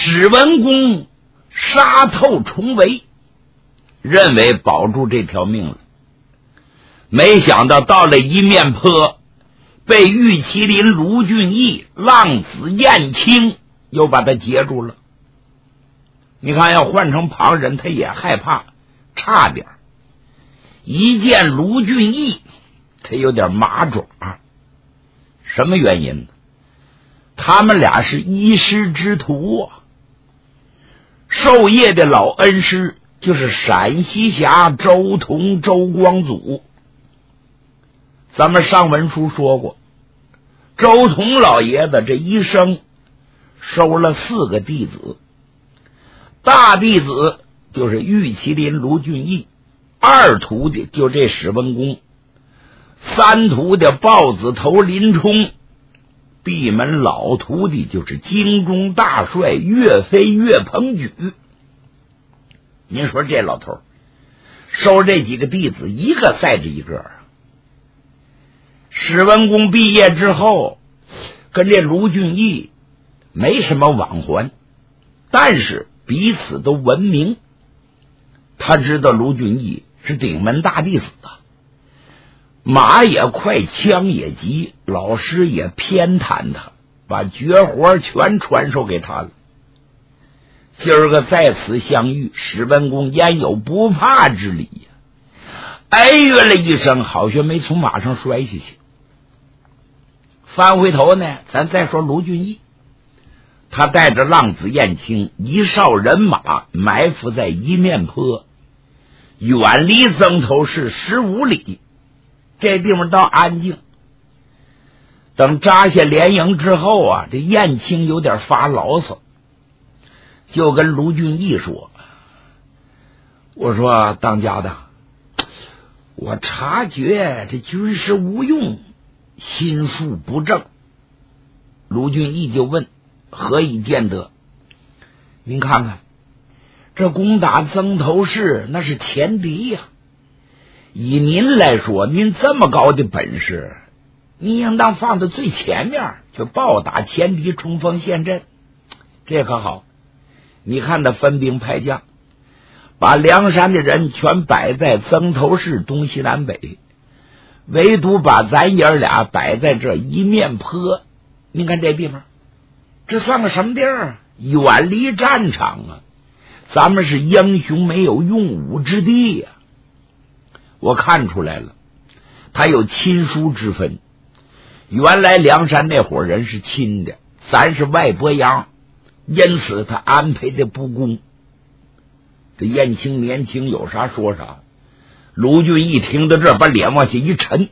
史文恭杀透重围，认为保住这条命了。没想到到了一面坡，被玉麒麟卢俊义、浪子燕青又把他截住了。你看，要换成旁人，他也害怕，差点一见卢俊义，他有点麻爪。什么原因呢？他们俩是一师之徒啊。授业的老恩师就是陕西侠周同、周光祖。咱们上文书说过，周同老爷子这一生收了4个弟子，大弟子就是玉麒麟卢俊义，二徒弟就这史文恭，三徒弟豹子头林冲，闭门老徒弟就是京中大帅岳飞岳鹏举。您说这老头收这几个弟子，一个赛着一个啊。史文恭毕业之后跟这卢俊义没什么往还，但是彼此都闻名。他知道卢俊义是顶门大弟子啊，马也快，枪也急，老师也偏袒他，把绝活全传授给他了。今儿个在此相遇，史文恭焉有不怕之理呀？哎呦了一声，好像没从马上摔下去。翻回头呢，咱再说卢俊义，他带着浪子燕青一哨人马埋伏在一面坡，远离曾头市15里，这地方倒安静。等扎下连营之后啊，这燕青有点发牢骚，就跟卢俊义说：“我说当家的，我察觉这军师无用，心术不正。”卢俊义就问：“何以见得？”您看看，这攻打曾头市那是前敌呀。以您来说，您这么高的本事，你应当放在最前面，去暴打前敌，冲锋陷阵。这可好，你看他分兵派将，把梁山的人全摆在曾头市东西南北，唯独把咱爷俩摆在这一面坡。你看这地方，这算个什么地儿？远离战场啊！咱们是英雄没有用武之地呀。我看出来了，他有亲疏之分。原来梁山那伙人是亲的，咱是外伯洋，因此他安排的不公。这燕青年轻有啥说啥。卢俊义听到这，把脸往下一沉，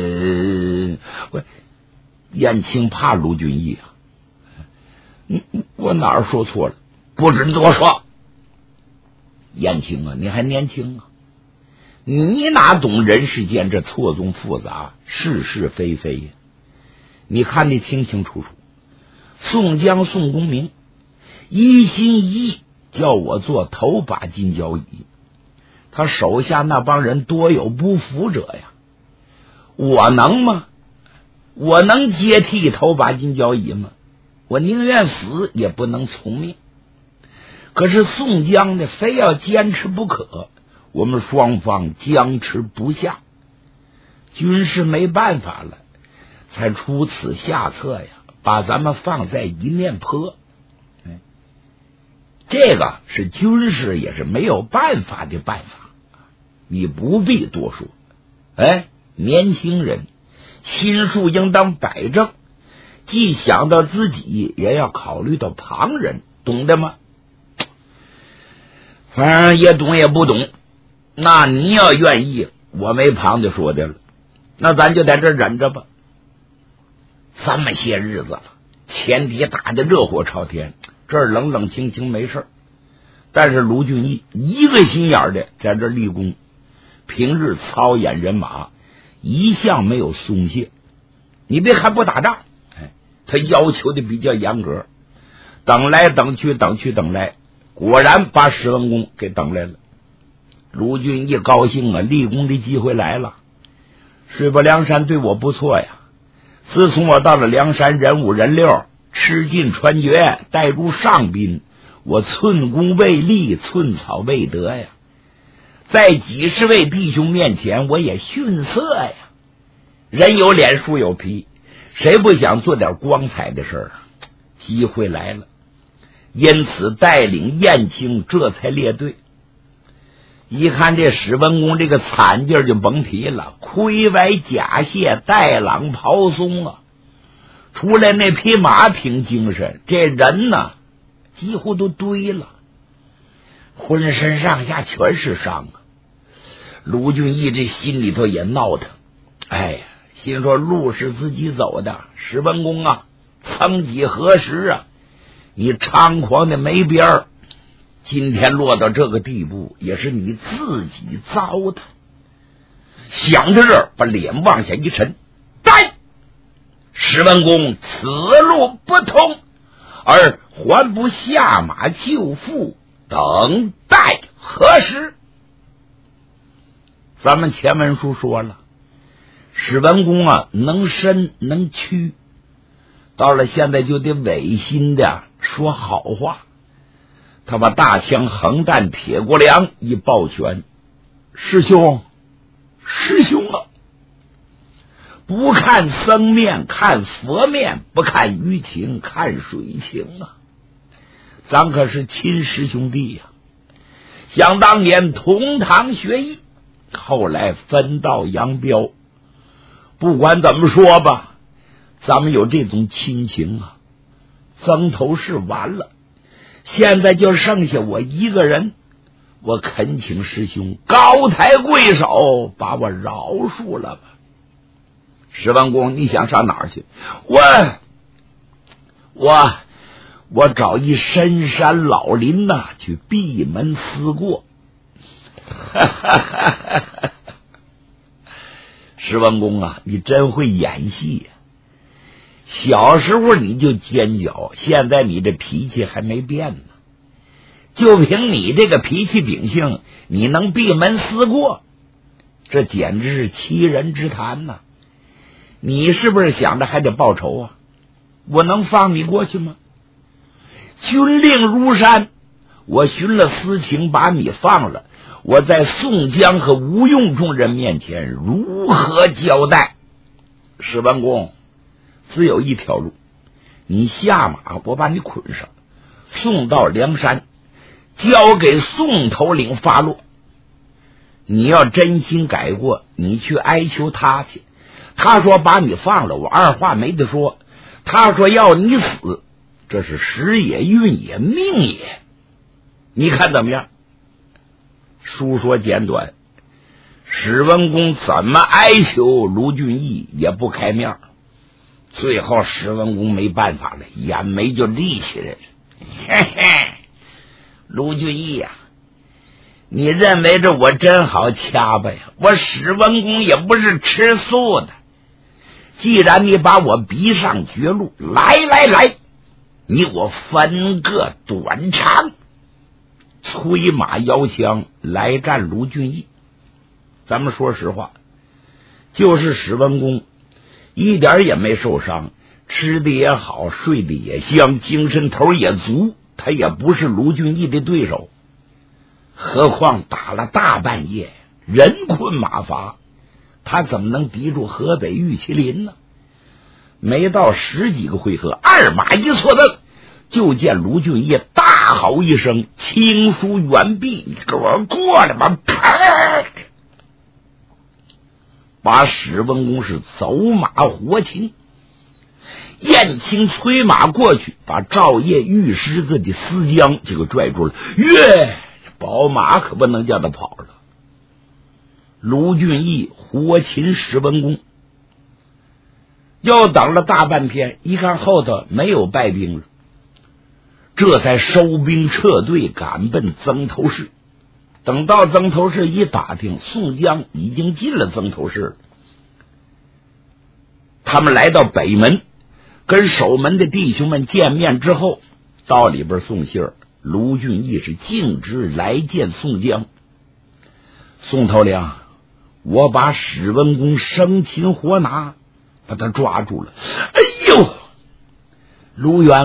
燕青怕卢俊义啊。我哪儿说错了？不准多说。燕青啊，你还年轻啊，你哪懂人世间这错综复杂，是是非非呀？你看得清清楚楚。宋江宋公明一心一意叫我做头把金交椅，他手下那帮人多有不服者呀。我能吗？我能接替头把金交椅吗？我宁愿死也不能从命。可是宋江呢，非要坚持不可，我们双方僵持不下，军师没办法了，才出此下策呀，把咱们放在一面坡。这个是军师也是没有办法的办法，你不必多说。年轻人心术应当摆正，既想到自己，也要考虑到旁人，懂得吗？反正也懂也不懂，那你要愿意，我没旁的说的了，那咱就在这忍着吧。这么些日子了，前敌打得热火朝天，这儿冷冷清清没事，但是卢俊义一个心眼的在这立功，平日操演人马一向没有松懈。你别看不打仗，他要求的比较严格，等来等去等去等来，果然把史文恭给等来了。卢俊义高兴啊，立功的机会来了。水泊梁山对我不错呀，自从我到了梁山，人五人六，吃尽穿绝，带入上宾， 我寸功未立，寸草未得呀，在几十位弟兄面前我也逊色呀。人有脸树有皮，谁不想做点光彩的事儿？机会来了，因此带领燕青这才列队。一看这史文恭这个惨劲儿就甭提了，盔帼甲械带朗袍松啊，出来那匹马挺精神，这人呢几乎都堆了，浑身上下全是伤啊。卢俊义这心里头也闹腾，哎呀，心说路是自己走的，史文恭啊，曾几何时啊，你猖狂的没边儿，今天落到这个地步，也是你自己糟的。想到这儿，把脸往下一沉，呆！史文恭此路不通，而还不下马救父，等待何时？咱们前文书说了，史文恭啊，能伸能屈，到了现在就得违心的说好话。他把大枪横弹铁锅梁一抱拳，师兄啊，不看僧面看佛面，不看舆情看水情啊，咱可是亲师兄弟呀。想当年同堂学艺，后来分道扬镳，不管怎么说吧，咱们有这种亲情啊。曾头市完了，现在就剩下我一个人，我恳请师兄高抬贵手，把我饶恕了吧。史文恭，你想上哪儿去？我找一深山老林呐，去闭门思过。史文恭啊，你真会演戏呀！小时候你就尖角，现在你这脾气还没变呢。就凭你这个脾气秉性，你能闭门思过？这简直是欺人之谈呐！你是不是想着还得报仇啊？我能放你过去吗？军令如山，我寻了私情把你放了，我在宋江和吴用众人面前如何交代？史文恭，只有一条路，你下马，我把你捆上，送到梁山，交给宋头领发落。你要真心改过，你去哀求他去。他说把你放了，我二话没得说。他说要你死，这是时也运也命也，你看怎么样？书说简短，史文恭怎么哀求卢俊义也不开面，最后史文恭没办法了，眼眉就立起来了。嘿嘿，卢俊义呀，你认为这我真好掐吧呀？我史文恭也不是吃素的。既然你把我逼上绝路，来，你我分个短长。催马摇枪来战卢俊义。咱们说实话，就是史文恭一点也没受伤，吃的也好，睡的也香，精神头也足，他也不是卢俊义的对手。何况打了大半夜，人困马乏，他怎么能敌住河北玉麒麟呢？没到10几个回合，二马一错蹬，就见卢俊义大嚎一声，轻舒猿臂，你给我过来吧！啪，把史文恭是走马活擒。燕青催马过去，把赵烨玉狮子的丝缰就给拽住了。宝马可不能叫他跑了。卢俊义活擒史文恭，又等了大半天，一看后头没有败兵了，这才收兵撤退，赶奔曾头市。等到曾头市一打听，宋江已经进了曾头市了。他们来到北门，跟守门的弟兄们见面之后，到里边送信儿。卢俊义是径直来见宋江。宋头领，我把史文恭生擒活拿，把他抓住了。哎呦，卢员外，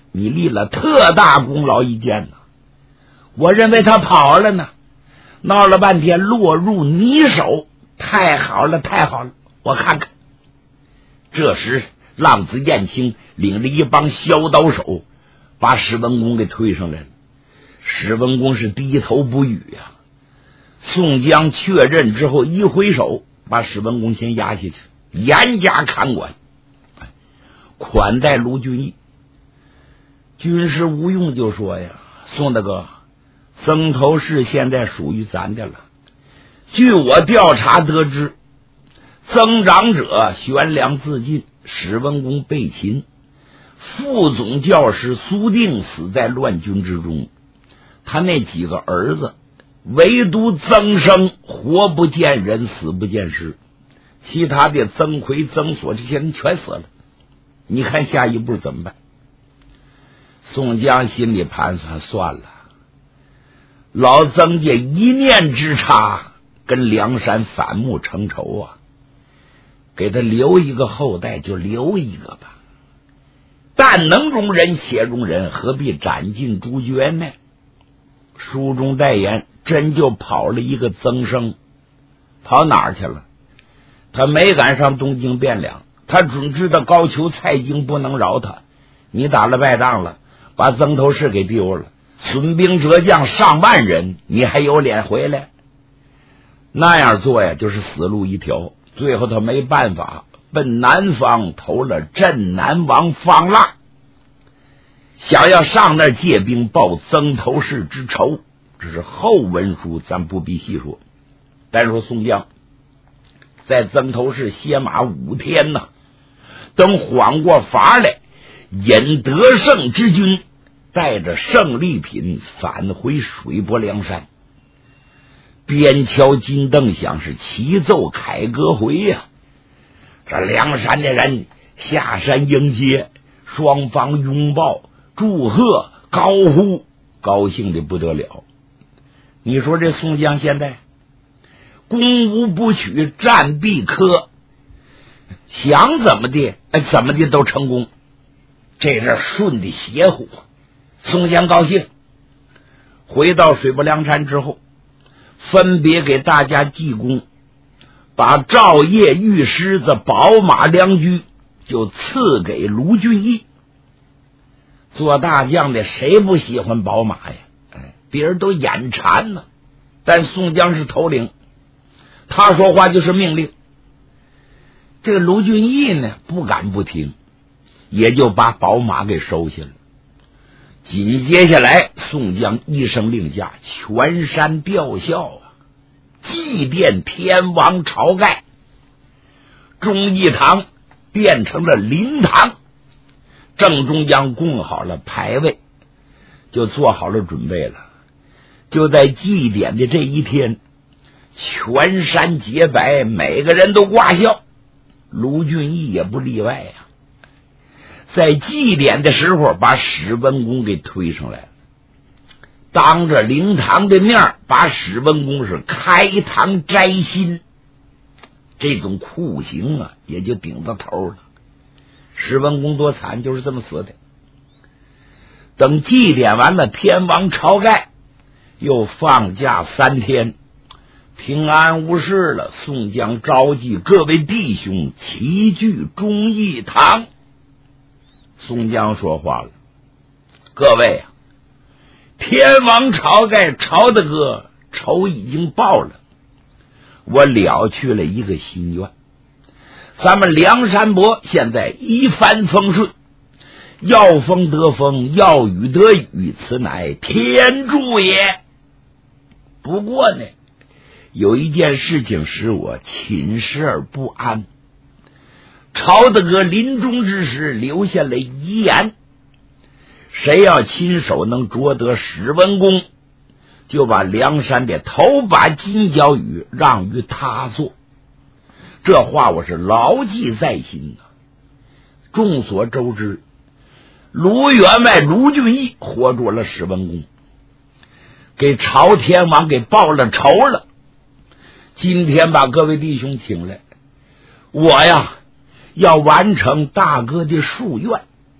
你立了特大功劳一件呢。我认为他跑了呢，闹了半天落入你手，太好了太好了，我看看。这时浪子燕青领着一帮削刀手把史文恭给推上来了。史文恭是低头不语呀。宋江确认之后一挥手，把史文恭先押下去，严加看管，款待卢俊义。军师吴用就说呀，宋大哥，曾头市现在属于咱的了。据我调查得知，曾长者悬梁自尽，史文恭被擒，副总教师苏定死在乱军之中，他那几个儿子唯独曾生活不见人，死不见尸，其他的曾奎、曾锁这些人全死了。你看下一步怎么办？宋江心里盘算，算了，老曾家一念之差跟梁山反目成仇啊，给他留一个后代就留一个吧，但能容人且容人，何必斩尽诸绝呢？书中代言，真就跑了一个曾生。跑哪儿去了？他没赶上东京汴梁，他准知道高俅、蔡京不能饶他，你打了败仗了，把曾头市给丢了，损兵折将上万人，你还有脸回来？那样做呀，就是死路一条。最后他没办法，奔南方投了镇南王方腊，想要上那儿借兵报曾头市之仇。这是后文书，咱不必细说。单说宋江在曾头市歇马5天呢，等缓过法来，引得胜之军带着胜利品返回水泊梁山。边敲金灯响，是齐奏凯歌回呀。这梁山的人下山迎接，双方拥抱祝贺高呼，高兴的不得了。你说这宋江现在攻无不取，战必克，想怎么的怎么的都成功，这是顺的邪乎。宋江高兴，回到水泊梁山之后，分别给大家记功，把赵业、玉狮子、宝马良驹就赐给卢俊义。做大将的谁不喜欢宝马呀？别人都眼馋呢，但宋江是头领，他说话就是命令。这个卢俊义呢，不敢不听，也就把宝马给收下了。紧接下来，宋江一声令下，全山吊孝啊，祭奠天王晁盖。忠义堂变成了灵堂，正中央供好了牌位，就做好了准备了。就在祭典的这一天，全山洁白，每个人都挂孝，卢俊义也不例外呀。在祭典的时候，把史文恭给推上来了，当着灵堂的面把史文恭是开膛摘心，这种酷刑啊，也就顶到头了。史文恭多惨，就是这么死的。等祭典完了，天王晁盖又放假3天，平安无事了。宋江召集各位弟兄齐聚忠义堂。宋江说话了：各位啊，天王晁盖晁大哥仇已经报了，我了去了一个心愿。咱们梁山伯现在一帆风顺，要风得风，要雨得雨，此乃天助也。不过呢，有一件事情使我寝食而不安。晁大哥临终之时留下了遗言，谁要亲手能捉得史文恭，就把梁山的头把金角羽让于他做。这话我是牢记在心啊。众所周知，卢员外卢俊义活捉了史文恭，给朝天王给报了仇了。今天把各位弟兄请来，我呀要完成大哥的夙愿，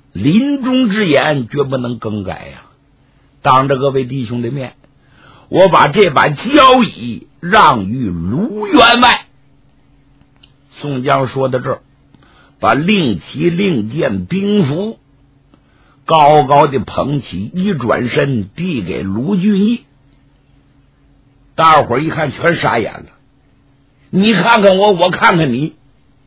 临终之言绝不能更改呀！当着各位弟兄的面，我把这把交椅让与卢员外。宋江说到这儿，把令旗、令箭、兵符高高的捧起，一转身递给卢俊义。大伙儿一看，全傻眼了。你看看我，我看看你，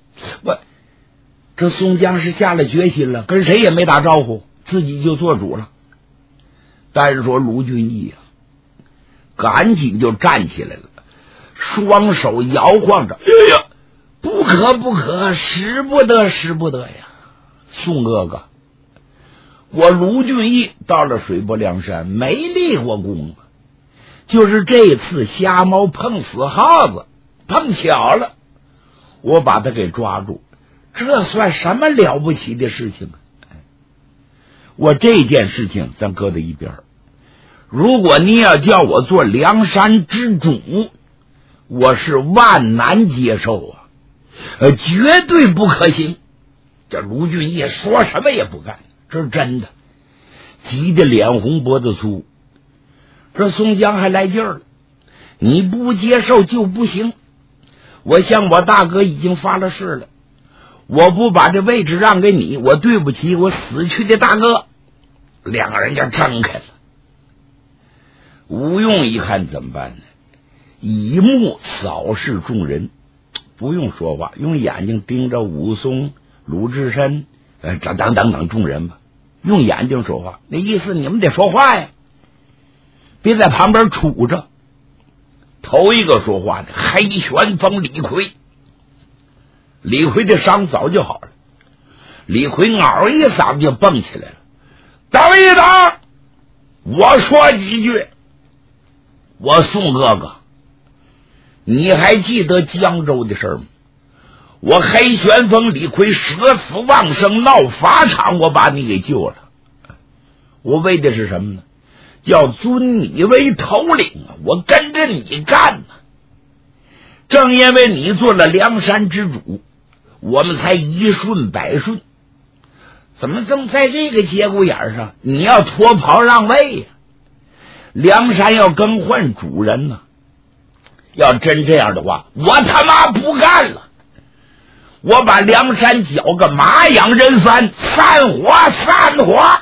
这宋江是下了决心了，跟谁也没打招呼，自己就做主了。但是说卢俊义赶紧就站起来了，双手摇晃着，哎呀，不可不可，使不得使不得呀！宋哥哥，我卢俊义到了水泊梁山没立过功啊，就是这次瞎猫碰死耗子，碰巧了，我把他给抓住，这算什么了不起的事情啊？我这件事情咱搁在一边，如果你要叫我做梁山之主，我是万难接受啊，绝对不可行。这卢俊义说什么也不干，这是真的，急得脸红脖子粗。这宋江还来劲儿了，你不接受就不行。我向我大哥已经发了誓了，我不把这位置让给你，我对不起我死去的大哥。两个人就争开了。吴用一看怎么办呢？以目扫视众人，不用说话，用眼睛盯着武松、鲁智深这等等众人吧，用眼睛说话，那意思你们得说话呀，别在旁边杵着。头一个说话的黑旋风李逵，李逵的伤早就好了，李逵嗷一嗓子就蹦起来了，等一等，我说几句。我宋哥哥，你还记得江州的事吗？我黑旋风李逵舍死忘生闹法场，我把你给救了，我为的是什么呢？叫尊你为头领啊！我跟着你干呢。正因为你做了梁山之主，我们才一顺百顺。怎么正在这个节骨眼上，你要脱袍让位呀？梁山要更换主人呢。要真这样的话，我他妈不干了！我把梁山搅个马仰人翻，散伙散伙！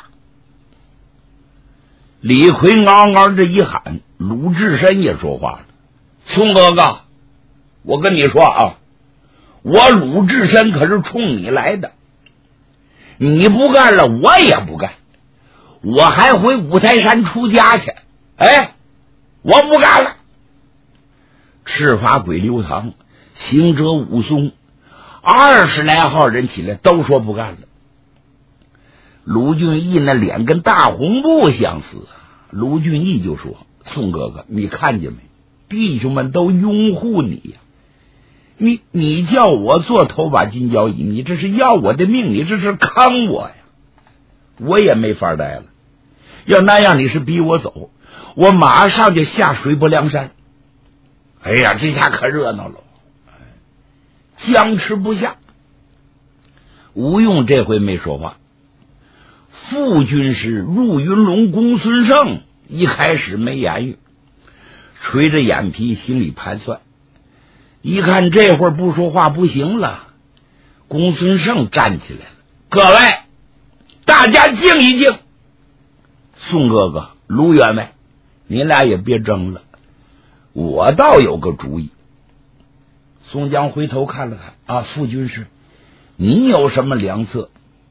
李逵嗷嗷这一喊，鲁智深也说话了：宋哥哥，我跟你说啊，我鲁智深可是冲你来的，你不干了我也不干，我还回五台山出家去。我不干了。赤发鬼刘唐、行者武松20来号人起来都说不干了。卢俊义那脸跟大红布相似，卢俊义就说：宋哥哥，你看见没？弟兄们都拥护你呀，你叫我做头把金交椅，你这是要我的命，你这是坑我呀！我也没法待了，要那样你是逼我走，我马上就下水泊梁山。哎呀，这下可热闹了，僵持不下。吴用这回没说话，副军师入云龙公孙胜一开始没言语，垂着眼皮心里盘算，一看这会儿不说话不行了，公孙胜站起来了：各位大家静一静，宋哥哥、卢员外，你俩也别争了，我倒有个主意。宋江回头看了看，副军师，你有什么良策？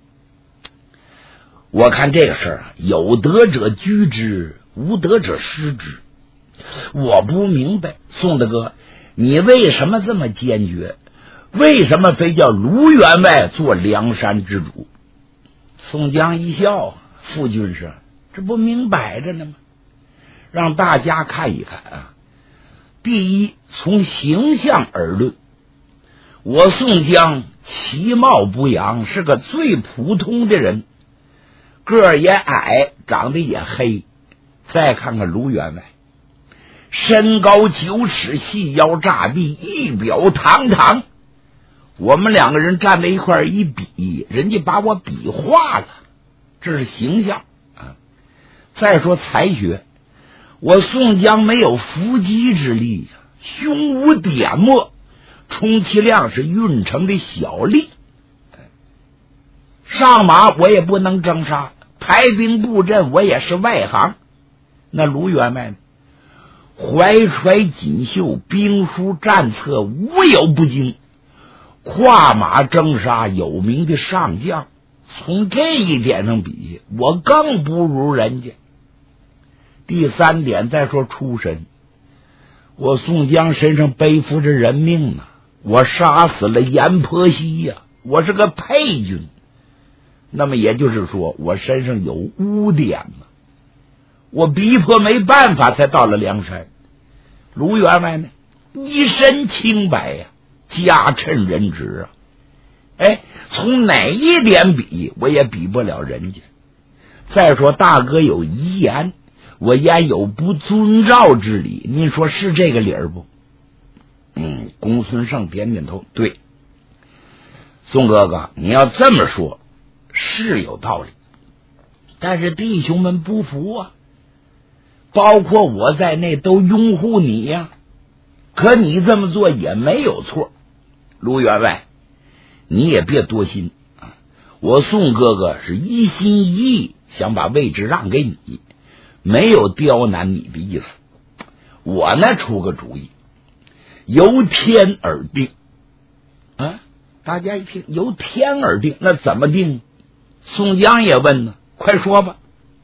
我看这个事儿有德者居之，无德者失之。我不明白，宋大哥，你为什么这么坚决？为什么非叫卢员外做梁山之主？宋江一笑：副军师，这不明摆着呢吗？让大家看一看啊。第一，从形象而论，我宋江其貌不扬，是个最普通的人，个儿也矮，长得也黑。再看看卢员外，身高9尺，细腰炸臂，仪表堂堂。我们两个人站在一块儿一比，人家把我比划了。 这是形象啊。再说才学，我宋江没有伏击之力呀，胸无点墨，充其量是运城的小吏。上马我也不能征杀，排兵布阵我也是外行。那卢员外呢？怀揣锦绣，兵书战策无有不精，跨马征杀有名的上将，从这一点上比，我更不如人家。第三点，再说出身，我宋江身上背负着人命啊，我杀死了阎婆惜呀，我是个配军。那么也就是说，我身上有污点嘛，我逼迫没办法才到了梁山。卢员外呢，一身清白呀，家趁人直啊。哎，从哪一点比，我也比不了人家。再说大哥有遗言，我焉有不遵照之理？您说是这个理儿不？公孙胜点点头，对，宋哥哥，你要这么说是有道理，但是弟兄们不服啊，包括我在内都拥护你呀。可你这么做也没有错，卢员外，你也别多心啊。我宋哥哥是一心一意想把位置让给你，没有刁难你的意思。我呢出个主意，由天而定啊！大家一听由天而定，那怎么定？宋江也问呢，快说吧。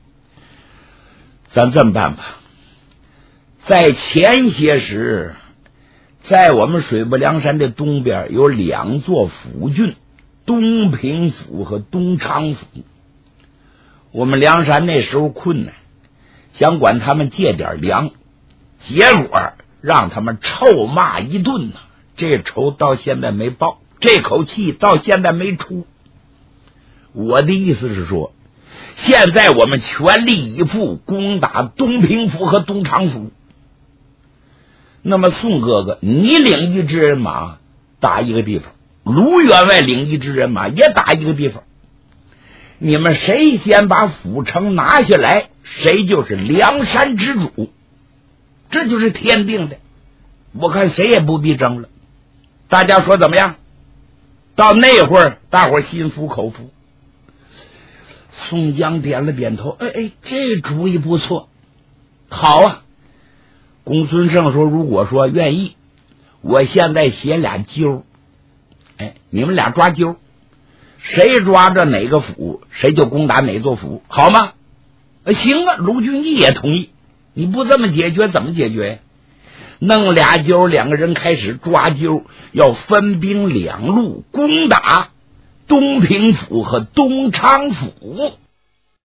咱这么办吧，在前些时，在我们水泊梁山的东边有2座府郡，东平府和东昌府。我们梁山那时候困难，想管他们借点粮，结果让他们臭骂一顿呢。这仇到现在没报，这口气到现在没出。我的意思是说，现在我们全力以赴攻打东平府和东昌府。那么宋哥哥，你领一支人马打一个地方，卢员外领一支人马也打一个地方，你们谁先把府城拿下来，谁就是梁山之主，这就是天定的。我看谁也不必争了，大家说怎么样？到那会儿大伙心服口服。宋江点了点头，这主意不错，好啊。公孙胜说，如果说愿意，我现在写俩揪，你们俩抓阄，谁抓着哪个府，谁就攻打哪座府，好吗？行啊，卢俊义也同意。你不这么解决怎么解决呀？弄俩阄，2个人开始抓阄，要分兵2路攻打东平府和东昌府。